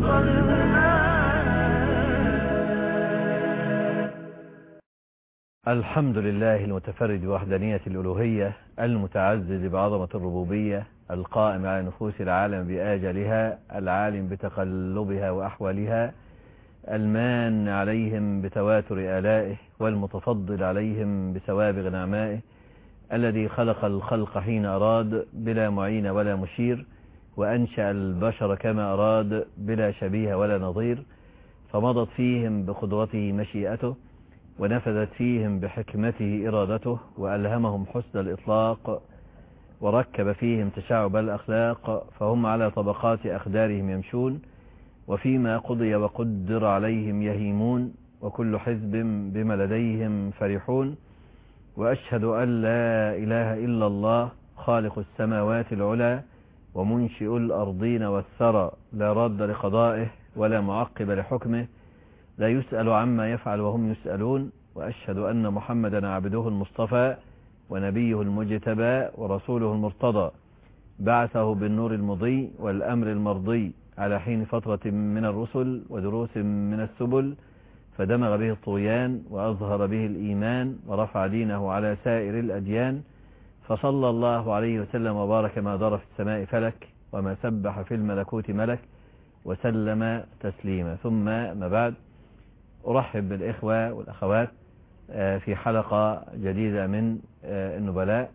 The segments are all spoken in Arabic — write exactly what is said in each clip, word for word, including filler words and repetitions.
الحمد لله المتفرد بوحدانية الألوهية، المتعزز بعظمة الربوبية، القائم على نفوس العالم بآجلها، العالم بتقلبها وأحوالها، المان عليهم بتواتر آلائه، والمتفضل عليهم بسوابغ نعمائه، الذي خلق الخلق حين أراد بلا معين ولا مشير، وأنشأ البشر كما أراد بلا شبيه ولا نظير، فمضت فيهم بقدرته مشيئته، ونفذت فيهم بحكمته إرادته، وألهمهم حسن الإطلاق، وركب فيهم تشعب الأخلاق، فهم على طبقات أخدارهم يمشون، وفيما قضي وقدر عليهم يهيمون، وكل حزب بما لديهم فرحون. وأشهد أن لا إله إلا الله خالق السماوات العلى ومنشئ الأرضين والثرى، لا راد لقضائه ولا معقب لحكمه، لا يسأل عما يفعل وهم يسألون. وأشهد أن محمدا عبده المصطفى ونبيه المجتبى ورسوله المرتضى، بعثه بالنور المضي والأمر المرضي على حين فترة من الرسل ودروس من السبل، فدمغ به الطغيان وأظهر به الإيمان ورفع دينه على سائر الأديان، فصلى الله عليه وسلم وبارك ما دار في السماء فلك وما سبح في الملكوت ملك، وسلم تسليما. ثم ما بعد، أرحب بالإخوة والأخوات في حلقة جديدة من النبلاء.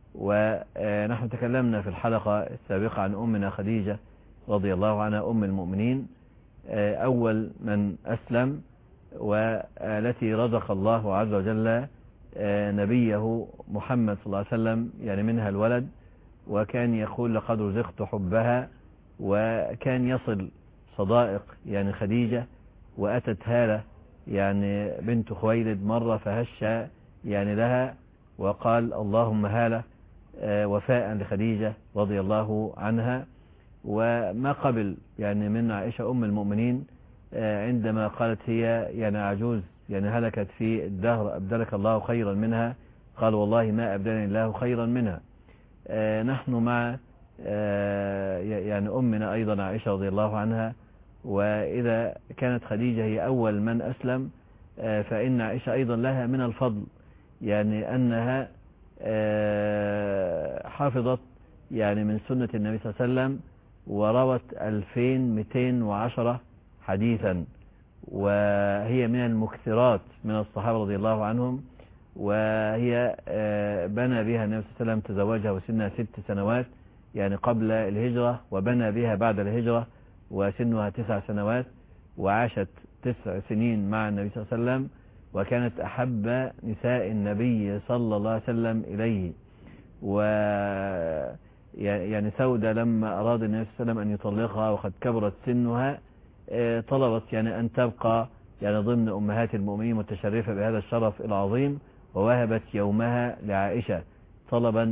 ونحن تكلمنا في الحلقة السابقة عن أمنا خديجة رضي الله عنها أم المؤمنين، أول من أسلم، والتي رزق الله عز وجل نبيه محمد صلى الله عليه وسلم يعني منها الولد، وكان يقول لقد رزقت حبها. وكان يصل صدائق يعني خديجة، وأتت هالة يعني بنت خويلد مرة فهش يعني لها وقال اللهم هالة وفاء لخديجة رضي الله عنها. وما قبل يعني من عائشة أم المؤمنين عندما قالت هي يعني عجوز يعني هلكت في الدهر أبدلك الله خيرا منها، قال والله ما أبدلني الله خيرا منها. نحن مع يعني أمنا أيضا عائشة رضي الله عنها، وإذا كانت خديجة هي أول من أسلم، فإن عائشة أيضا لها من الفضل يعني أنها حافظت يعني من سنة النبي صلى الله عليه وسلم، وروت ألفين ومئتين وعشرة حديثا، وهي من المكثرات من الصحابة رضي الله عنهم. وهي بنى بها النبي صلى الله عليه وسلم، تزوجها وسنها ست سنوات يعني قبل الهجرة، وبنى بها بعد الهجرة وسنها تسع سنوات، وعاشت تسع سنين مع النبي صلى الله عليه وسلم، وكانت أحب نساء النبي صلى الله عليه وسلم إليه. و يعني سودة لما أراد النبي صلى الله عليه وسلم أن يطلقها وقد كبرت سنها، طلبت يعني أن تبقى يعني ضمن أمهات المؤمنين متشرفة بهذا الشرف العظيم، ووهبت يومها لعائشة طلبا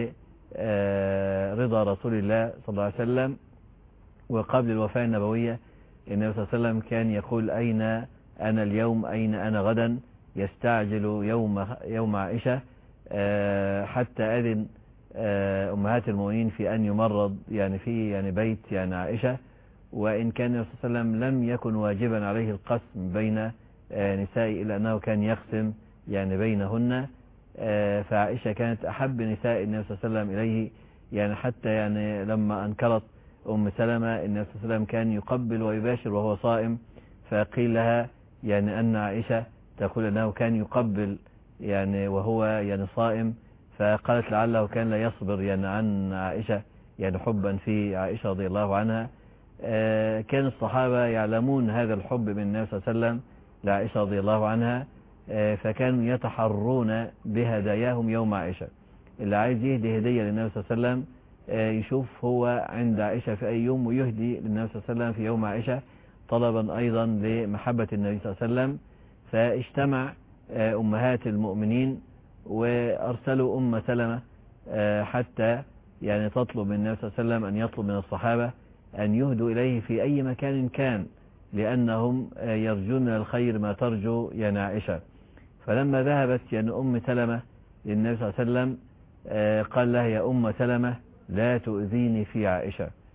لرضا رسول الله صلى الله عليه وسلم. وقبل الوفاة النبوية النبي صلى الله عليه وسلم كان يقول أين أنا اليوم أين أنا غدا، يستعجل يوم يوم عائشة حتى أذن أمهات المؤمنين في أن يمرض يعني في يعني بيت يعني عائشة. وإن كان النبي صلى الله عليه وسلم لم يكن واجبا عليه القسم بين نسائه إلا أنه كان يقسم يعني بينهن، فعائشة كانت أحب نساء النبي صلى الله عليه وسلم إليه، يعني حتى يعني لما أنكرت أم سلمة النبي صلى الله عليه وسلم كان يقبل ويباشر وهو صائم، فقيل لها يعني أن عائشة تقول أنه كان يقبل يعني وهو يعني صائم، فقالت لعله كان لا يصبر يعني عن عائشة يعني حبا في عائشة رضي الله عنها. كان الصحابة يعلمون هذا الحب من النبي صلى الله عليه وسلم لعائشة رضي الله عنها، فكانوا يتحرون بهداياهم يوم عائشة. اللي عايز يهدي هدية للنبي صلى الله عليه وسلم يشوف هو عند عائشة في أي يوم ويهدي للنبي صلى الله عليه وسلم في يوم عائشة، طلبا أيضا لمحبة النبي صلى الله عليه وسلم. فاجتمع أمهات المؤمنين وأرسلوا أم سلمة حتى يعني تطلب من النبي صلى الله عليه وسلم أن يطلب من الصحابة أن يهدوا إليه في أي مكان كان، لأنهم يرجون الخير ما ترجو يعني عائشة. فلما ذهبت يعني أم سلمة للنبي صلى الله عليه وسلم قال لها يا أم سلمة لا تؤذيني في عائشة،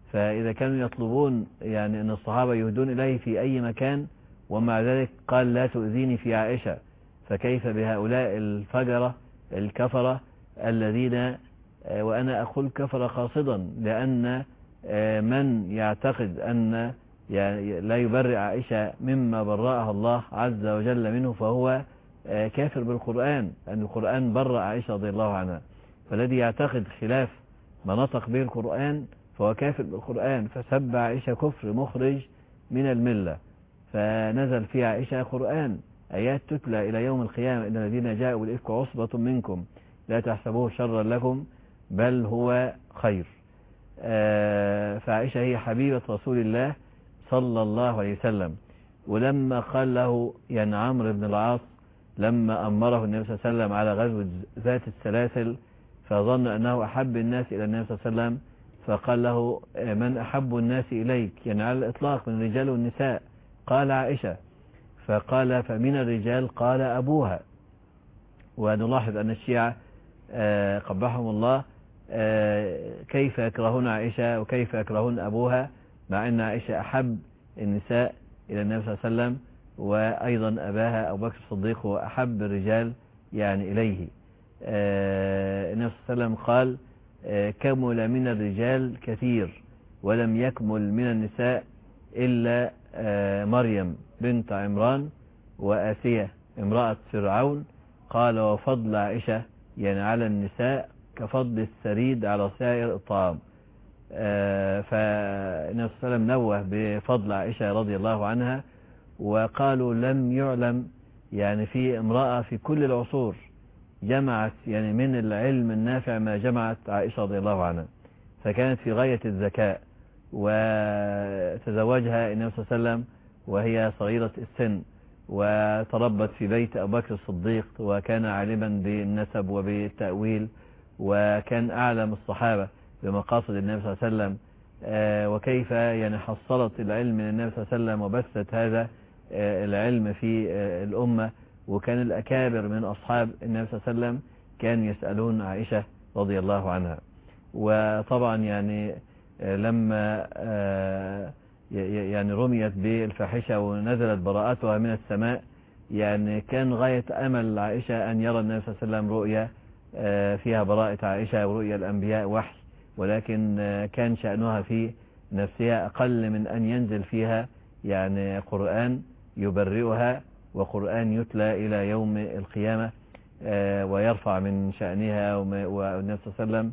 فإذا كانوا يطلبون يعني أن الصحابة يهدون إليه في أي مكان ومع ذلك قال لا تؤذيني في عائشة، فكيف بهؤلاء الفجرة الكفرة الذين، وأنا أقول كفرة قاصدا، لأن من يعتقد أن يعني لا يبرئ عائشة مما برأها الله عز وجل منه فهو كافر بالقرآن، أن القرآن برأ عائشة رضي الله عنها. فالذي يعتقد خلاف ما نطق به القرآن فهو كافر بالقرآن، فسب عائشة كفر مخرج من الملة. فنزل في عائشة قرآن، آيات تتلى إلى يوم القيامة: إن الذين جاءوا بالإفك عصبة منكم لا تحسبوه شرا لكم بل هو خير. فعائشة هي حبيبة رسول الله صلى الله عليه وسلم. ولما قال له يعني عمرو بن العاص لما أمره النبي صلى الله عليه وسلم على غزوة ذات السلاسل فظن أنه أحب الناس إلى النبي صلى الله عليه وسلم، فقال له: من أحب الناس إليك؟ يعني على الإطلاق من الرجال والنساء. قال: عائشة. فقال: فمن الرجال؟ قال: أبوها. ونلاحظ أن الشيعة قبحهم الله كيف يكرهون عائشة وكيف يكرهون أبوها، مع أن عائشة أحب النساء إلى النبي صلى الله عليه وسلم، وأيضا أباها أبو بكر الصديق هو أحب الرجال يعني إليه. النبي صلى الله عليه وسلم قال: كمل من الرجال كثير ولم يكمل من النساء إلا مريم بنت عمران وآسية امرأة فرعون. قال: وفضل عائشة يعني على النساء كفضل السريد على سائر الطعام. فالنبي صلى الله عليه وسلم نوه بفضل عائشة رضي الله عنها، وقالوا لم يعلم يعني في امرأة في كل العصور جمعت يعني من العلم النافع ما جمعت عائشة رضي الله عنها، فكانت في غاية الذكاء. وتزوجها النبي صلى الله عليه وسلم وهي صغيرة السن، وتربت في بيت أبو بكر الصديق، وكان عالما بالنسب وبالتأويل، وكان أعلم الصحابة بمقاصد النبي صلى الله عليه وسلم، وكيف يعني حصلت العلم من النبي صلى الله عليه وسلم وبثت هذا العلم في الأمة. وكان الأكابر من أصحاب النبي صلى الله عليه وسلم كانوا يسألون عائشة رضي الله عنها. وطبعا يعني لما يعني رميت بالفاحشة ونزلت براءتها من السماء، يعني كان غاية أمل عائشة أن يرى النبي صلى الله عليه وسلم رؤيا فيها براءة عائشة ورؤيا الأنبياء وحي، ولكن كان شأنها في نفسها أقل من أن ينزل فيها يعني قرآن يبرئها وقرآن يتلى إلى يوم القيامة ويرفع من شأنها. والنبي صلى الله عليه وسلم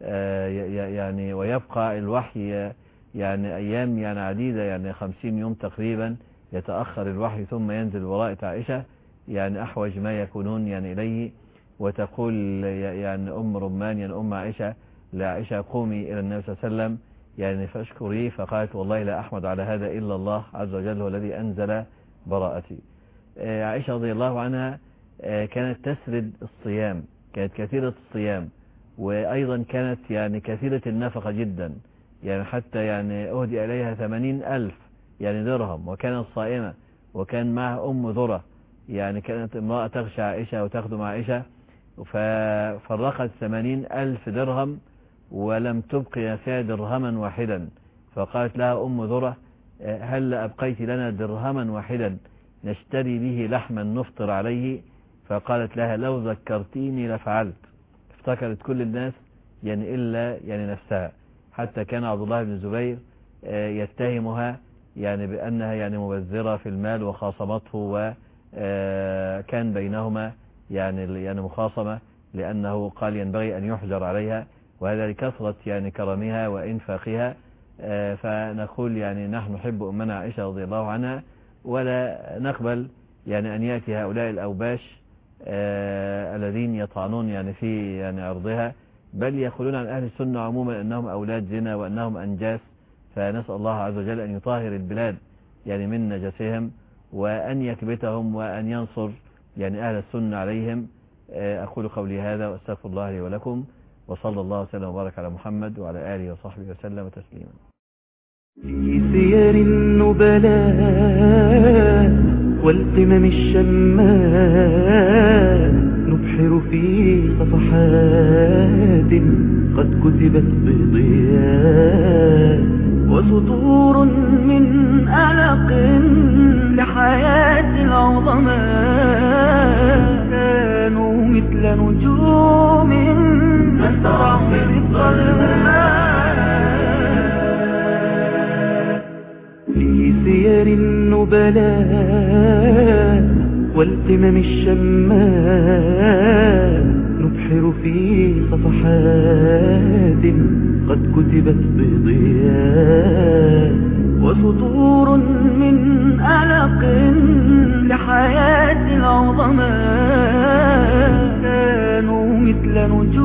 يعني ويبقى الوحي يعني أيام يعني عديدة، يعني خمسين يوم تقريبا يتأخر الوحي ثم ينزل براءة عائشة، يعني أحوج ما يكونون يعني إليه. وتقول يعني أم رمان يعني أم عائشة لعائشة: قومي إلى النبي صلى الله عليه وسلم يعني فاشكري. فقالت: والله لا أحمد على هذا إلا الله عز وجل هو الذي أنزل براءتي. عائشة رضي الله عنها كانت تسرد الصيام، كانت كثيرة الصيام، وأيضا كانت يعني كثيرة النفقة جدا، يعني حتى يعني أهدي إليها ثمانين ألف يعني درهم، وكانت صائمة، وكان معها أم ذرة يعني كانت امرأة تغشى عائشة وتخدم عائشة، ففرقت ثمانين ألف درهم ولم تبقي فيها درهما واحدا. فقالت لها أم ذرة: هل أبقيت لنا درهما واحدا نشتري به لحما نفطر عليه؟ فقالت لها: لو ذكرتيني لفعلت. افتكرت كل الناس يعني إلا يعني نفسها، حتى كان عبد الله بن الزبير يتهمها يعني بأنها يعني مبذرة في المال وخاصمته، وكان بينهما يعني يعني مخاصمة، لأنه قال ينبغي أن يحجر عليها، وهذا لكثرة يعني كرمها وإنفاقها. فنقول يعني نحن نحب أمنا عائشة رضي الله عنها، ولا نقبل يعني أن يأتي هؤلاء الأوباش الذين يطعنون يعني في يعني عرضها، بل يقولون عن أهل السنة عموما أنهم أولاد زنا وأنهم أنجاس. فنسأل الله عز وجل أن يطهر البلاد يعني من نجسهم، وأن يكبتهم، وأن ينصر يعني أهل السنة عليهم. أقول قولي هذا وأستغفر الله لي ولكم، وصلى الله وسلم وبارك على محمد وعلى آله وصحبه وسلم تسليما. في سير النبلاء والقمم الشماء نبحر في صفحات قد كتبت بضياء، وسطور من ألق لحياة العظماء، كانوا مثل نجوم تسرع في الظلماء. في سير النبلاء والقمم الشماء، نبحر في صفحات قد كتبت بضياء، وسطور من ألق لحياة العظماء، كانوا مثل نجوم